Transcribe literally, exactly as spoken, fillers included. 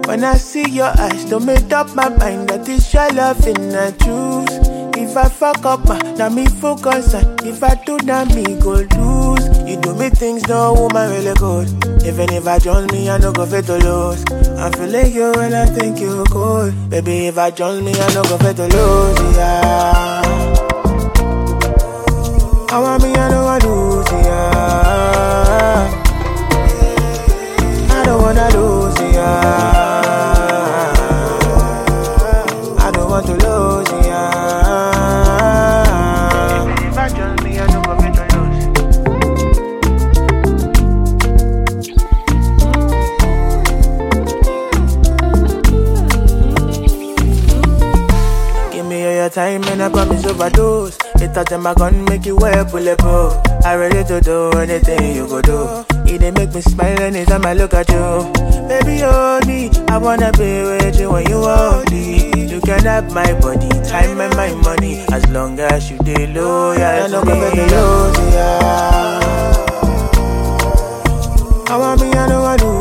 When I see your eyes, don't make up my mind that it's your loving I choose. If I fuck up, ma, now me focus on. If I do, now me go lose. You do me things no woman really good. Even if I join me, I no go fit to lose. I'm feeling you and I think you cool. Baby, if I join me, I no go fit to lose, yeah. I want me, I know I lose, yeah. I don't wanna lose, yeah. I don't want to lose, yeah. If I join me, I don't go fit to lose. Give me all your time and I promise overdose. It touch my gun, make you wear bulletproof. I ready to do anything you go do. It dey make me smile anytime I look at you. Baby, hold me, I wanna be with you when you hold me. You can have my body, time and my money, as long as you dey loyal. I no go fit to lose, yeah. I want me, I know I do.